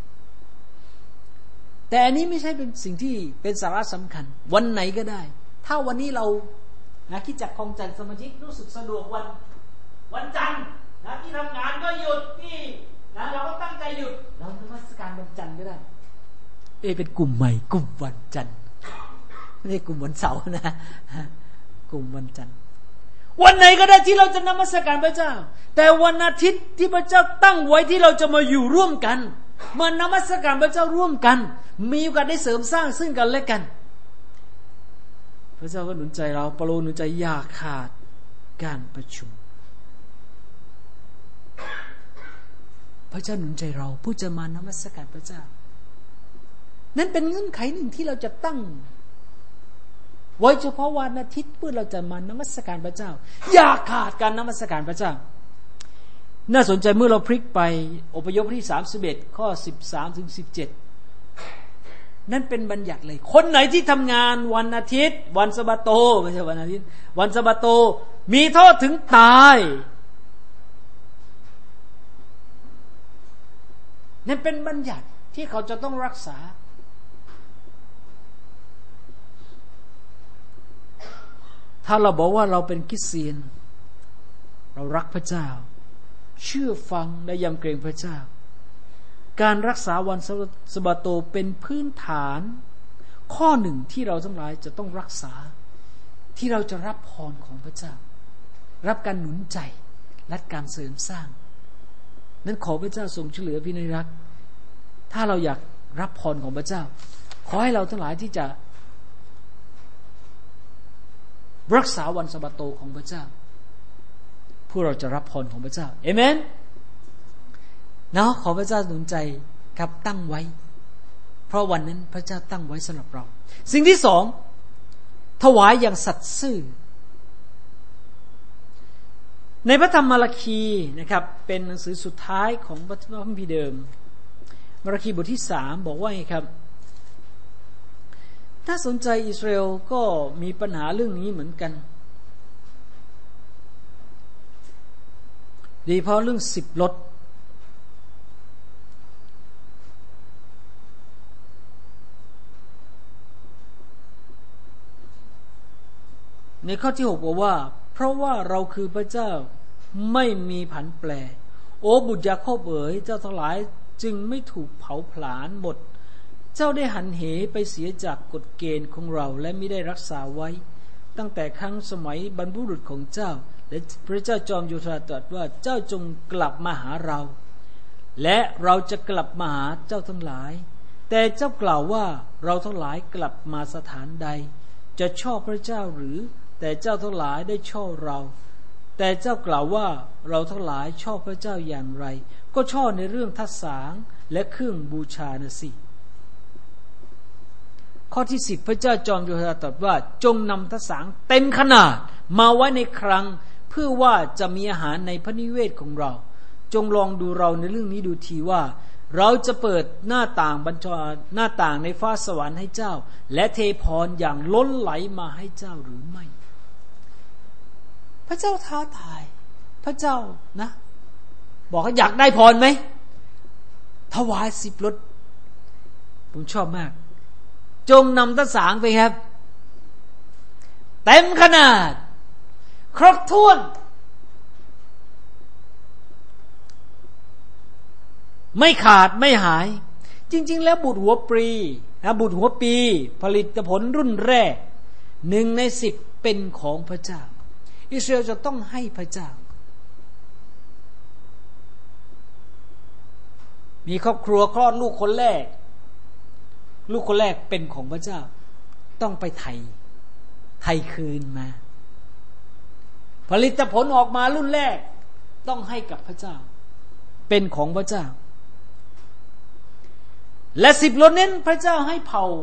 แต่อันนี้ไม่ใช่เป็นสิ่งที่เป็นสาระสำคัญวันไหนก็ได้ถ้าวันนี้เราคิดจักคลองจันทร์สมาชิกรู้สึกสะดวกวันจันทร์ที่ทำงานก็หยุดที่เราก็ตั้งใจหยุดเรานมัสการวันจันทร์ก็ได้เป็นกลุ่มใหม่กลุ่มวันจันทร์ไม่ใช่กลุ่มวันเสาร์นะกลุ่มวันจันทร์วันไหนก็ได้ที่เราจะนมัสการพระเจ้าแต่วันอาทิตย์ที่พระเจ้าตั้งไว้ที่เราจะมาอยู่ร่วมกันมานมัสการพระเจ้าร่วมกันมีโอกาสได้เสริมสร้างซึ่งกันและกันพระเจ้าก็หนุนใจเราเปาโลหนุนใจอย่าขาดการประชุมพระเจ้าหนุนใจเราผู้จะมานมัสการพระเจ้านั่นเป็นเงื่อนไขหนึ่งที่เราจะตั้งไว้เฉพาะวันอาทิตย์เพื่อเราจะมานมัสการพระเจ้าอย่าขาดการนมัสการพระเจ้าน่าสนใจเมื่อเราพลิกไปอพยพที่31ข้อ13ถึง17นั่นเป็นบัญญัติเลยคนไหนที่ทำงานวันอาทิตย์วันสะบาโตไม่ใช่วันอาทิตย์วันสะบาโตมีโทษถึงตายนั่นเป็นบัญญัติที่เขาจะต้องรักษาถ้าเราบอกว่าเราเป็นคริสเตียนเรารักพระเจ้าเชื่อฟังและยำเกรงพระเจ้าการรักษาวันสะบาโตเป็นพื้นฐานข้อหนึ่งที่เราทั้งหลายจะต้องรักษาที่เราจะรับพรของพระเจ้ารับการหนุนใจและการเสริมสร้างนั้นขอพระเจ้าทรงช่วยเหลือพี่น้องรักถ้าเราอยากรับพรของพระเจ้าขอให้เราทั้งหลายที่จะรักษาวันสะบาโตของพระเจ้าเพื่อเราจะรับพรของพระเจ้าเอเมนนะขอพระเจ้าหนุนใจครับตั้งไว้เพราะวันนั้นพระเจ้าตั้งไว้สำหรับเราสิ่งที่สองถวายอย่างสัตย์ซื่อในพระธรรมมาราคีนะครับเป็นหนังสือสุดท้ายของพระคัมภีร์เดิมมาราคีบทที่3บอกว่าไงครับถ้าสนใจอิสราเอลก็มีปัญหาเรื่องนี้เหมือนกันโดยเฉพาะเรื่อง10 รถในข้อที่6บอกว่าเพราะว่าเราคือพระเจ้าไม่มีผันแปรโอ้บุตรยาโคบเอ๋ยเจ้าทั้งหลายจึงไม่ถูกเผาผลาญหมดเจ้าได้หันเหไปเสียจากกฎเกณฑ์ของเราและไม่ได้รักษาไว้ตั้งแต่ครั้งสมัยบรรพบุรุษของเจ้าและพระเจ้าจอมโยธาตรัสว่าเจ้าจงกลับมาหาเราและเราจะกลับมาหาเจ้าทั้งหลายแต่เจ้ากล่าวว่าเราทั้งหลายกลับมาสถานใดจะชอบพระเจ้าหรือแต่เจ้าทั้งหลายได้ชอบเราแต่เจ้ากล่าวว่าเราทั้งหลายชอบพระเจ้าอย่างไรก็ชอบในเรื่องทัศสางและเครื่องบูชานะสิข้อที่10พระเจ้าจอมโยธาตรัสว่าจงนำทัศสางเต็มขนาดมาไว้ในคลังเพื่อว่าจะมีอาหารในพระนิเวศของเราจงลองดูเราในเรื่องนี้ดูทีว่าเราจะเปิดหน้าต่างบัญชาหน้าต่างในฟ้าสวรรค์ให้เจ้าและเทพรอย่างล้นไหลมาให้เจ้าหรือไม่พระเจ้าท้าทายพระเจ้านะบอกว่าอยากได้พรไหมถวาย10 รถผมชอบมากจงนำทัศสางไปครับเต็มขนาดครบถ้วนไม่ขาดไม่หายจริงๆแล้วบุตรหัวปีผลิตผลรุ่นแรก1 ใน 10เป็นของพระเจ้าอิสราเอลจะต้องให้พระเจ้ามีครอบครัวคลอดลูกคนแรกเป็นของพระเจ้าต้องไปไถ่คืนมาผลิตผลออกมารุ่นแรกต้องให้กับพระเจ้าเป็นของพระเจ้าและ10 รถนั้นพระเจ้าให้เผ่า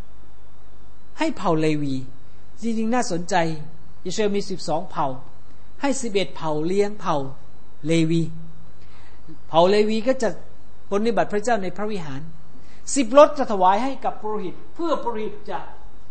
เลวีจริงๆน่าสนใจอิสราเอลมี12 เผ่าให้11 เผ่าเลี้ยงเผ่าเลวีก็จะปฏิบัติพระเจ้าในพระวิหาร10 รถจะถวายให้กับปุโรหิตเพื่อปุโรหิตจะ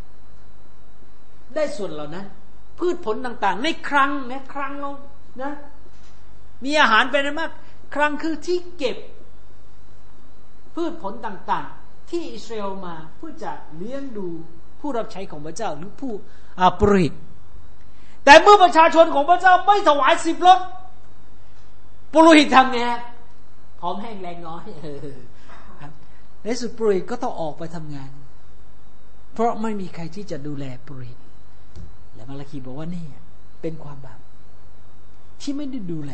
ได้ส่วนเหล่านั้นพืชผลต่างๆในคลังเรานะมีอาหารเป็นมากคลังคือที่เก็บพืชผลต่างๆที่อิสราเอลมาเพื่อจะเลี้ยงดูผู้รับใช้ของพระเจ้าหรือผู้ปุโรหิตแต่เมื่อประชาชนของพระเจ้าไม่ถวาย10 รถปุโรหิตทำไงพร้อมแห้งแรงน้อยในสุดปุโรหิตก็ต้องออกไปทำงานเพราะไม่มีใครที่จะดูแลปุโรหิตและมาราคีบอกว่านี่เป็นความบาปที่ไม่ได้ดูแล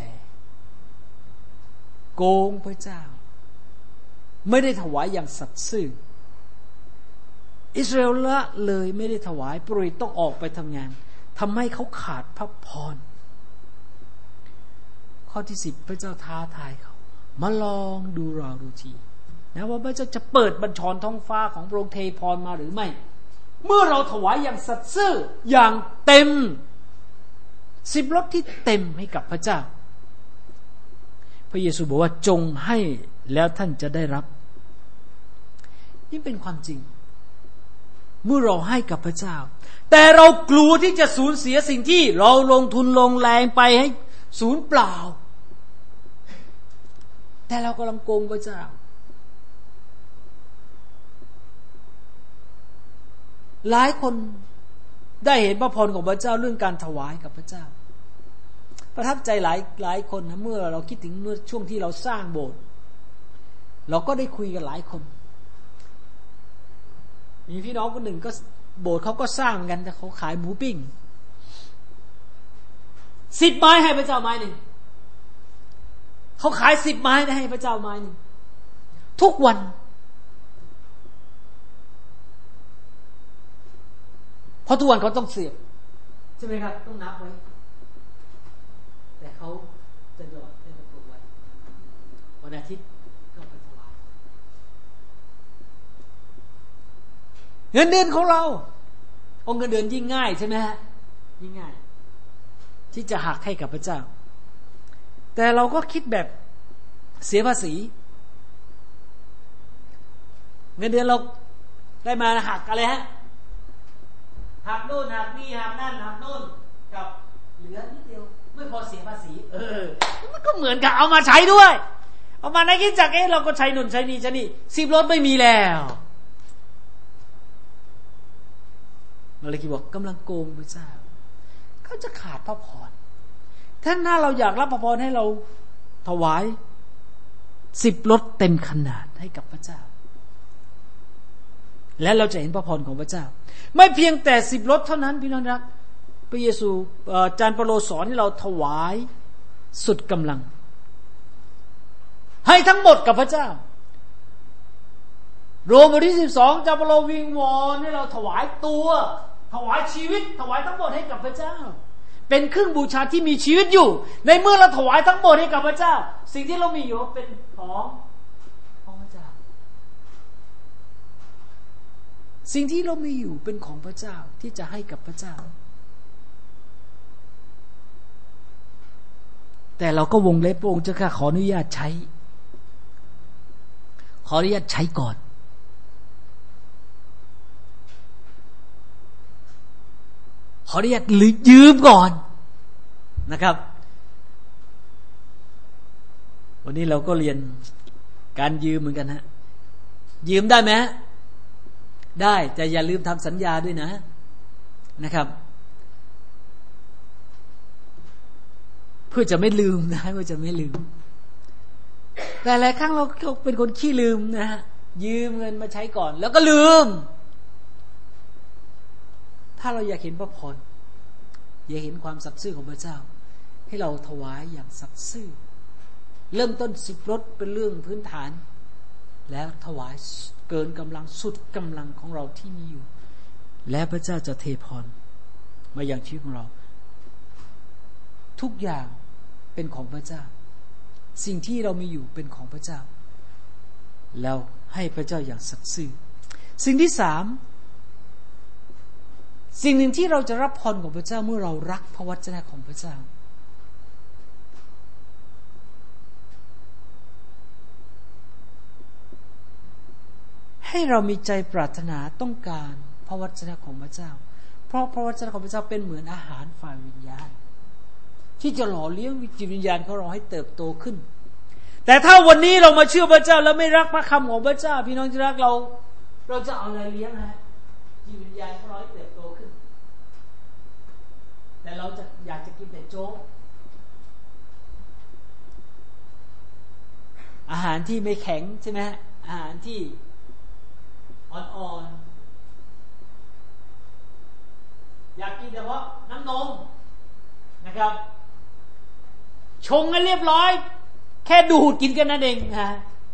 โกงพระเจ้าไม่ได้ถวายอย่างสัตย์ซื่ออิสราเอลละเลยไม่ได้ถวายปุโรหิตต้องออกไปทำงานทำให้เขาขาดพระพรข้อที่10พระเจ้าท้าทายเขามาลองดูเราดูทีนะว่าพระเจ้าจะเปิดบัญชรท้องฟ้าของพระองค์เทพรมาหรือไม่เมื่อเราถวายอย่างสัตย์ซื่ออย่างเต็ม10 รถที่เต็มให้กับพระเจ้าพระเยซูบอกว่าจงให้แล้วท่านจะได้รับนี่เป็นความจริงเมื่อเราให้กับพระเจ้าแต่เรากลัวที่จะสูญเสียสิ่งที่เราลงทุนลงแรงไปให้สูญเปล่าแต่เรากำลังโกงพระเจ้าหลายคนได้เห็นพระพรของพระเจ้าเรื่องการถวายกับพระเจ้าประทับใจหลายคนนะเมื่อเราคิดถึงเมื่อช่วงที่เราสร้างโบสถ์เราก็ได้คุยกันหลายคนมีพี่น้องคนหนึ่งก็โบสถ์เขาก็สร้างเหมือนกันแต่เขาขายหมูปิ้ง10 ไม้ให้พระเจ้าไม้หนึ่งเขาขาย10 ไม้ให้พระเจ้าไม้หนึ่งทุกวันเพราะทุกวันเขาต้องเสียบใช่ไหมครับต้องนับไว้แต่เขาจะหยอดในกระปุกไว้วันอาทิตย์ก็ไปถวายเงินเดือนของเราเงินเดือนยิ่งง่ายใช่ไหมฮะยิ่งง่ายที่จะหักให้กับพระเจ้าแต่เราก็คิดแบบเสียภาษีเงินเดือนเราได้มาหักอะไรฮะหักโน่นหักนี่หักนั่นหักโน่นกับเหลือนิดเดียวไม่พอเสียภาษีมันก็เหมือนกับเอามาใช้ด้วยเอามาในคิดจักเราก็ใช้นุ่นใช้นี่ใช้นี่10 รถไม่มีแล้วมาเลยคิดบอกกำลังโกงพระเจ้าเขาจะขาดพระพรถ้าเราอยากรับพระพรให้เราถวาย10 รถเต็มขนาดให้กับพระเจ้าและเราจะเห็นพระพรของพระเจ้าไม่เพียงแต่10 รถเท่านั้นพี่น้องรักพระเยซูอาจารย์เปโตรสอนให้เราถวายสุดกำลังให้ทั้งหมดกับพระเจ้าโรมบทที่12อาจารย์เปโตรวิงวอนให้เราถวายตัวถวายชีวิตถวายทั้งหมดให้กับพระเจ้าเป็นเครื่องบูชาที่มีชีวิตอยู่ในเมื่อเราถวายทั้งหมดให้กับพระเจ้าสิ่งที่เรามีอยู่เป็นของพระเจ้าสิ่งที่เรามีอยู่เป็นของพระเจ้าที่จะให้กับพระเจ้าแต่เราก็วงเล็บพระองค์เจ้าข้าขออนุญาตใช้ก่อนขออนุญาตยืมก่อนนะครับวันนี้เราก็เรียนการยืมเหมือนกันฮะยืมได้ไหมได้แต่อย่าลืมทำสัญญาด้วยนะครับเพื่อจะไม่ลืมนะเพื่อจะไม่ลืมแต่หลายครั้งเราเป็นคนขี้ลืมนะฮะยืมเงินมาใช้ก่อนแล้วก็ลืมถ้าเราอยากเห็นพระพรอยากเห็นความสัตย์ซื่อของพระเจ้าให้เราถวายอย่างสัตย์ซื่อเริ่มต้น10 รถเป็นเรื่องพื้นฐานแล้วถวายเกินกำลังสุดกำลังของเราที่มีอยู่และพระเจ้าจะเทพรมาอย่างชีวิตของเราทุกอย่างเป็นของพระเจ้าสิ่งที่เรามีอยู่เป็นของพระเจ้าแล้วให้พระเจ้าอย่างสัตย์ซื่อสิ่งที่3สิ่งหนึ่งที่เราจะรับพรของพระเจ้าเมื่อเรารักพระวจนะของพระเจ้าให้เรามีใจปรารถนาต้องการพระวจนะของพระเจ้าเพราะพระวจนะของพระเจ้าเป็นเหมือนอาหารฝ่ายวิญญาณที่จะหล่อเลี้ยงจิตวิญญาณของเราให้เติบโตขึ้นแต่ถ้าวันนี้เรามาเชื่อพระเจ้าแล้วไม่รักพระคำของพระเจ้าพี่น้องที่รักเราจะเอาอะไรเลี้ยงฮะจิตวิญญาณของเราให้เติบโตขึ้นแต่เราจะอยากจะกินแต่โจ๊กอาหารที่ไม่แข็งใช่ไหมอาหารที่อ่อนๆอยากกินแต่เพราะน้ำนมนะครับชงให้เรียบร้อยแค่ดูดกินกันนั่นเองฮะ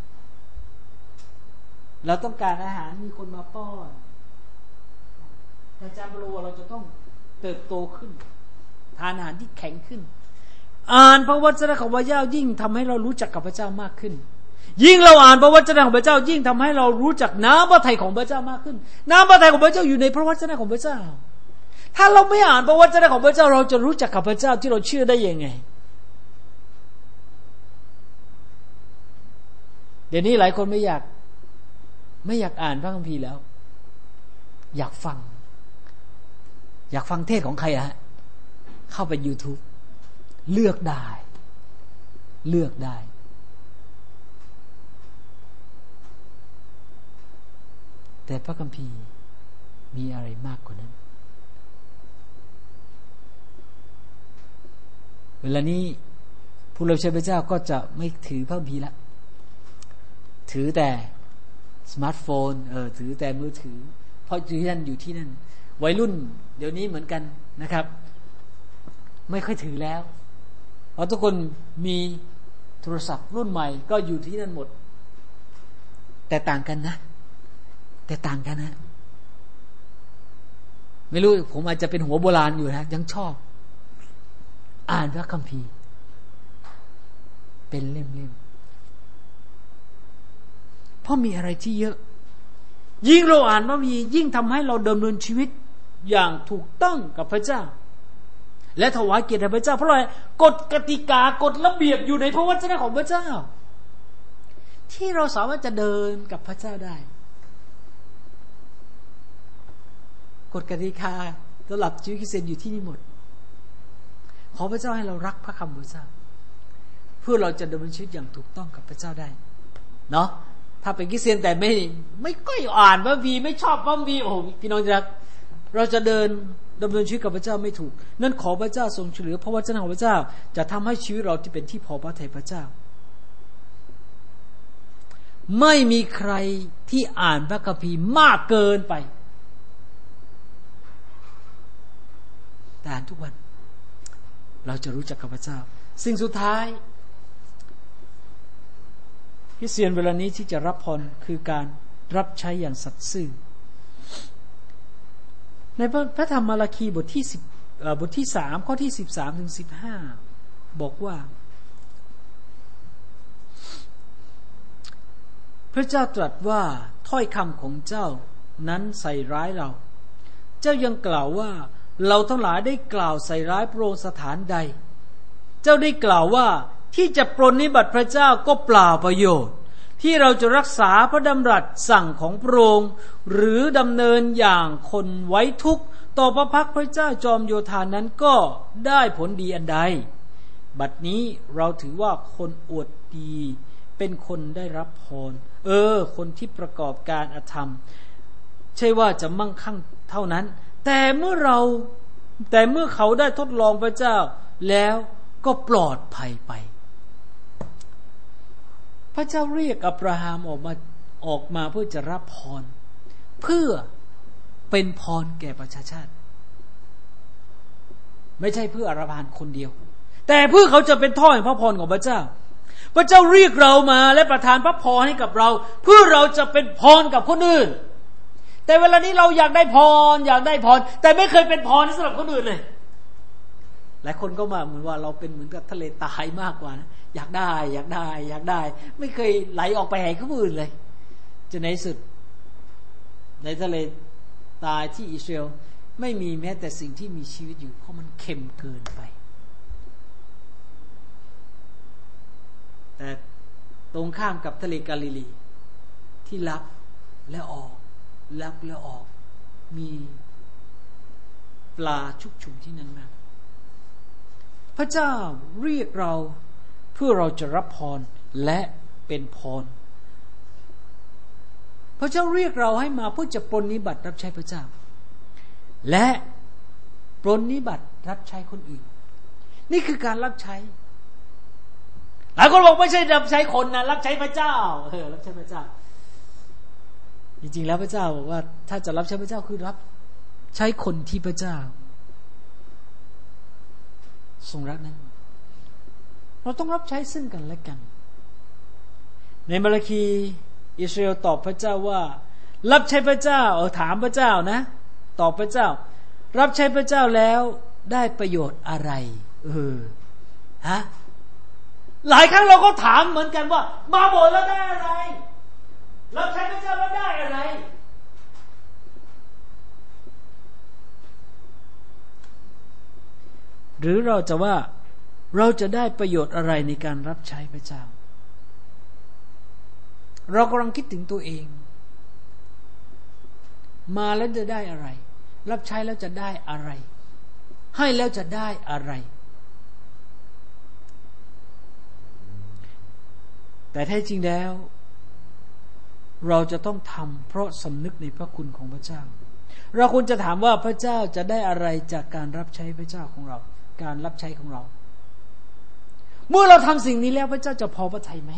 เราต้องการอาหารมีคนมาป้อนแต่อาจารย์บรูเราจะต้องเติบโตขึ้นทานอาหารที่แข็งขึ้นอ่านพระวจนะของพระเจ้ายิ่งทำให้เรารู้จักกับพระเจ้ามากขึ้นยิ่งเราอ่านพระวจนะของพระเจ้ายิ่งทำให้เรารู้จักน้ำพระทัยของพระเจ้ามากขึ้นน้ำพระทัยของพระเจ้าอยู่ในพระวจนะของพระเจ้าถ้าเราไม่อ่านพระวจนะของพระเจ้าเราจะรู้จักกับพระเจ้าที่เราเชื่อได้ยังไงเดี๋ยวนี้หลายคนไม่อยากอ่านพระคัมภีร์แล้วอยากฟังเทศของใครฮะเข้าไป YouTube เลือกได้แต่พระคัมภีร์มีอะไรมากกว่านั้นเวลานี้ผู้รับใช้พระเจ้าก็จะไม่ถือพระคัมภีร์ละถือแต่สมาร์ทโฟนถือแต่มือถือเพราะอยู่ที่นั่นวัยรุ่นเดี๋ยวนี้เหมือนกันนะครับไม่ค่อยถือแล้วเพราะทุกคนมีโทรศัพท์รุ่นใหม่ก็อยู่ที่นั่นหมดแต่ต่างกันนะไม่รู้ผมอาจจะเป็นหัวโบราณอยู่นะยังชอบอ่านพระคัมภีร์เป็นเล่มๆเพราะมีอะไรที่เยอะยิ่งเราอ่านพระคัมภีร์ยิ่งทำให้เราดำเนินชีวิตอย่างถูกต้องกับพระเจ้าและถวายเกียรติแด่พระเจ้าเพราะอะไรกฎกติกากฎระเบียบอยู่ในพระวจนะของพระเจ้าที่เราสามารถจะเดินกับพระเจ้าได้กฎกติกาสำหรับชีวิตคริสเตียนอยู่ที่นี่หมดขอพระเจ้าให้เรารักพระคำพระเจ้าเพื่อเราจะดำเนินชีวิตอย่างถูกต้องกับพระเจ้าได้เนาะถ้าเป็นคริสเตียนแต่ไม่ค่อยอ่านพระคัมภีร์ไม่ชอบพระคัมภีร์โอ้พี่น้องรักเราจะเดินดำเนินชีวิตกับพระเจ้าไม่ถูกนั่นขอพระเจ้าทรงช่วยเหลือพระวจนะของพระเจ้าจะทำให้ชีวิตเราที่เป็นที่พอพระทัยพระเจ้าไม่มีใครที่อ่านพระคัมภีร์มากเกินไปแต่อ่านทุกวันเราจะรู้จักกับพระเจ้าสิ่งสุดท้ายคริสเตียนเวลานี้ที่จะรับพรคือการรับใช้อย่างสัตย์ซื่อในพระธรรมมาราคีบทที่3ข้อที่13ถึง15บอกว่าพระเจ้าตรัสว่าถ้อยคำของเจ้านั้นใส่ร้ายเราเจ้ายังกล่าวว่าเราทั้งหลายได้กล่าวใส่ร้ายพระองค์สถานใดเจ้าได้กล่าวว่าที่จะปรนนิบัติพระเจ้าก็เปล่าประโยชน์ที่เราจะรักษาพระดำรัสสั่งของพระองค์หรือดำเนินอย่างคนไว้ทุกข์ต่อพระพักพระเจ้าจอมโยธานั้นก็ได้ผลดีอันใดบัดนี้เราถือว่าคนอวดดีเป็นคนได้รับพรคนที่ประกอบการอธรรมใช่ว่าจะมั่งคั่งเท่านั้นแต่เมื่อเขาได้ทดลองพระเจ้าแล้วก็ปลอดภัยไปพระเจ้าเรียกอับราฮัมออกมาเพื่อจะรับพรเพื่อเป็นพรแก่ประชาชาติไม่ใช่เพื่ออับราฮัมคนเดียวแต่เพื่อเขาจะเป็นท่อแห่งพระพรของพระเจ้าพระเจ้าเรียกเรามาและประทานพระพรให้กับเราเพื่อเราจะเป็นพรกับคนอื่นแต่เวลานี้เราอยากได้พรแต่ไม่เคยเป็นพรสำหรับคนอื่นเลยหลายคนก็มาเหมือนว่าเราเป็นเหมือนกับทะเลตายมากกว่านะอยากได้ไม่เคยไหลออกไปให้คนอื่นเลยจนในสุดในทะเลตายที่อิสราเอลไม่มีแม้แต่สิ่งที่มีชีวิตอยู่เพราะมันเค็มเกินไปแต่ตรงข้ามกับทะเลกาลิลีที่รับและออกมีปลาชุกชุมที่นั่นมากพระเจ้าเรียกเราเพื่อเราจะรับพรและเป็นพรพระเจ้าเรียกเราให้มาเพื่อจะปรนนิบัติรับใช้พระเจ้าและปรนนิบัติรับใช้คนอื่นนี่คือการรับใช้หลายคนบอกไม่ใช่รับใช้คนนะรับใช้พระเจ้ารับใช้พระเจ้าจริงๆแล้วพระเจ้าบอกว่าถ้าจะรับใช้พระเจ้าคือรับใช้คนที่พระเจ้าทรงรักนั้นเราต้องรับใช้ซึ่งกันและกันในมาราคีอิสราเอลตอบพระเจ้าว่ารับใช้พระเจ้าถามพระเจ้านะตอบพระเจ้ารับใช้พระเจ้าแล้วได้ประโยชน์อะไรหลายครั้งเราก็ถามเหมือนกันว่ามาโบสถ์แล้วได้อะไรรับใช้พระเจ้าแล้วได้อะไรหรือเราจะว่าเราจะได้ประโยชน์อะไรในการรับใช้พระเจ้าเรากำลังคิดถึงตัวเองมาแล้วจะได้อะไรรับใช้แล้วจะได้อะไรให้แล้วจะได้อะไรแต่แท้จริงแล้วเราจะต้องทำเพราะสำนึกในพระคุณของพระเจ้าเราควรจะถามว่าพระเจ้าจะได้อะไรจากการรับใช้พระเจ้าของเราการรับใช้ของเราเมื่อเราทำสิ่งนี้แล้วพระเจ้าจะพอพระทัยไหม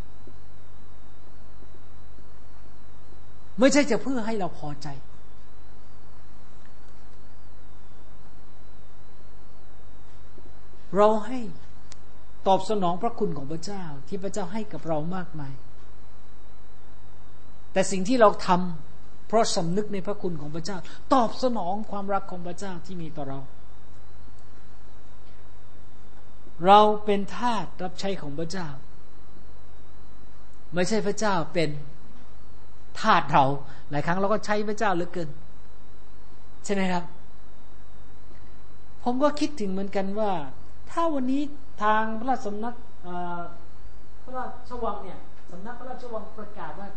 ไม่ใช่จะเพื่อให้เราพอใจเราให้ตอบสนองพระคุณของพระเจ้าที่พระเจ้าให้กับเรามากมายแต่สิ่งที่เราทำเพราะสำนึกในพระคุณของพระเจ้าตอบสนองความรักของพระเจ้าที่มีต่อเราเราเป็นทาสรับใช้ของพระเจ้าไม่ใช่พระเจ้าเป็นทาสเราหลายครั้งเราก็ใช้พระเจ้าเหลือเกินใช่ไหมครับผมก็คิดถึงเหมือนกันว่าถ้าวันนี้ทางพระราชสำนักพระราชวังเนี่ยสำนักพระราชวังประกาศว่า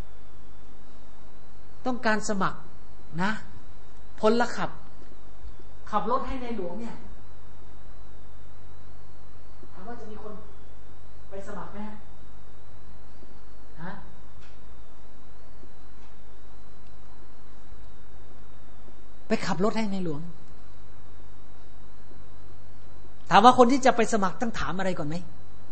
ต้องการสมัครนะพลขับรถให้ในหลวงเนี่ยถามว่าจะมีคนไปสมัครไหมฮะไปขับรถให้ในหลวงถามว่าคนที่จะไปสมัครต้องถามอะไรก่อนไหม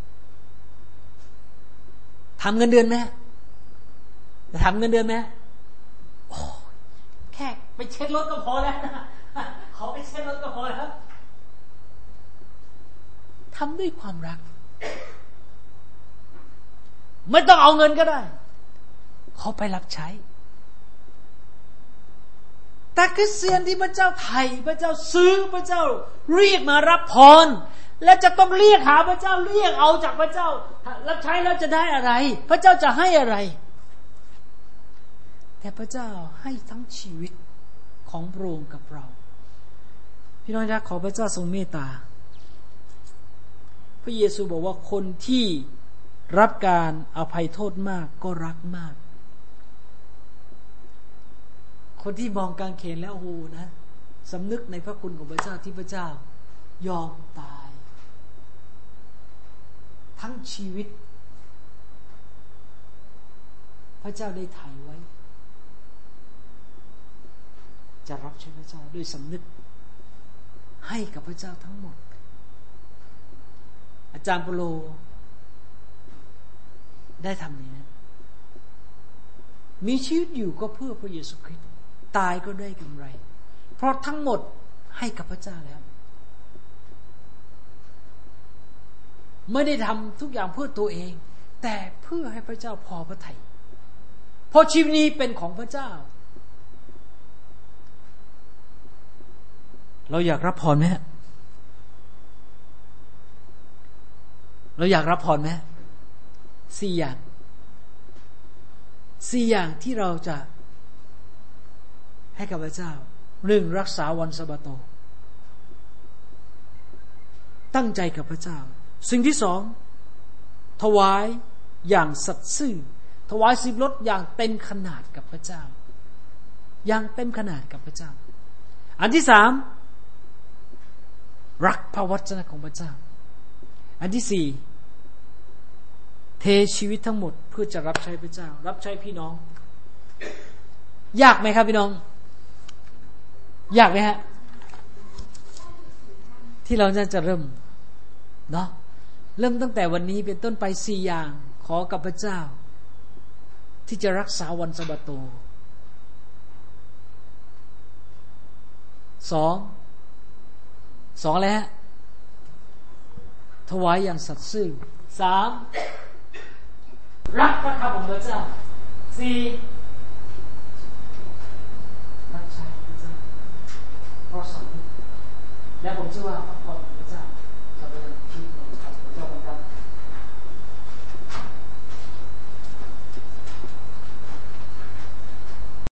ถามเงินเดือนไหมจะถามเงินเดือนไหมโอ้แค่ไปเช็ครถก็พอแล้วนะขอไปเช็ครถก็พอแล้วทำด้วยความรักไม่ต้องเอาเงินก็ได้เขาไปรับใช้แต่คริสเตียนที่พระเจ้าไถ่พระเจ้าซื้อพระเจ้าเรียกมารับพรและจะต้องเรียกหาพระเจ้าเรียกเอาจากพระเจ้ารับใช้แล้วจะได้อะไรพระเจ้าจะให้อะไรแต่พระเจ้าให้ทั้งชีวิตของพระองค์กับเราพี่น้องรักขอพระเจ้าทรงเมตตาพระเยซูบอกว่าคนที่รับการอภัยโทษมากก็รักมากคนที่มองกางเขนแล้วโอ้โหนะสำนึกในพระคุณของพระเจ้าที่พระเจ้ายอมตายทั้งชีวิตพระเจ้าได้ไถ่ไว้จะรับใช้พระเจ้าด้วยสำนึกให้กับพระเจ้าทั้งหมดอาจารย์เปโลได้ทำอย่างนั้นมีชีวิตอยู่ก็เพื่อพระเยซูคริสต์ตายก็ได้กำไรเพราะทั้งหมดให้กับพระเจ้าแล้วไม่ได้ทำทุกอย่างเพื่อตัวเองแต่เพื่อให้พระเจ้าพอพระทัยเพราะชีวิตนี้เป็นของพระเจ้าเราอยากรับพรไหมเราอยากรับพรไหม4 อย่างที่เราจะให้กับพระเจ้า1รักษาวันสะบาโตตั้งใจกับพระเจ้าสิ่งที่2ถวายอย่างสัตย์ซื่อถวาย10 ลดอย่างเต็มขนาดกับพระเจ้าอย่างเต็มขนาดกับพระเจ้าอันที่3รักพระวจนะของพระเจ้าอันที่4เทชีวิตทั้งหมดเพื่อจะรับใช้พระเจ้ารับใช้พี่น้องยากไหมครับพี่น้องยากไหมฮะที่เราจะเริ่มเนาะเริ่มตั้งแต่วันนี้เป็นต้นไป4 อย่างขอกับพระเจ้าที่จะรักษาวันสะบาโต2อะไรฮะถวายอย่างสัตย์ซื่อ3รักพระคำของพระเจ้า4รับใช้พระเจ้าเพราะสำนึกและผมเชื่อว่าพระพร